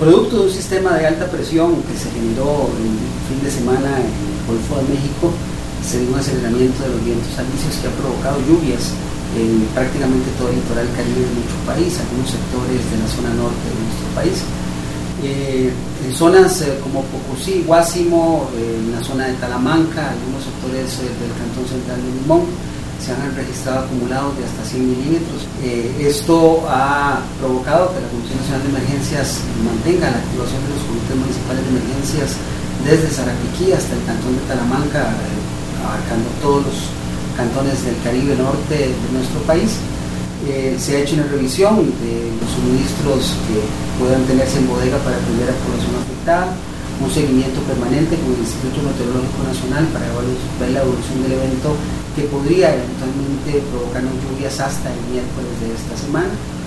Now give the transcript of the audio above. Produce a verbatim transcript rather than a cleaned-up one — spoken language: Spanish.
producto de un sistema de alta presión que se generó el fin de semana en el Golfo de México, se dio un aceleramiento de los vientos alisios que ha provocado lluvias en prácticamente todo el litoral caribe de nuestro país, algunos sectores de la zona norte de nuestro país. Eh, en zonas eh, como Pocosí, Guásimo, eh, en la zona de Talamanca, algunos sectores eh, del Cantón Central de Limón, se han registrado acumulados de hasta cien milímetros. Eh, esto ha provocado que la Comisión Nacional de Emergencias mantenga la activación de los comités municipales de emergencias desde Sarapiquí hasta el Cantón de Talamanca, eh, abarcando todos los cantones del Caribe Norte de nuestro país. Eh, se ha hecho una revisión de los suministros que puedan tenerse en bodega para atender a la población afectada, un seguimiento permanente con el Instituto Meteorológico Nacional para ver la evolución del evento que podría eventualmente provocarnos lluvias hasta el miércoles de esta semana.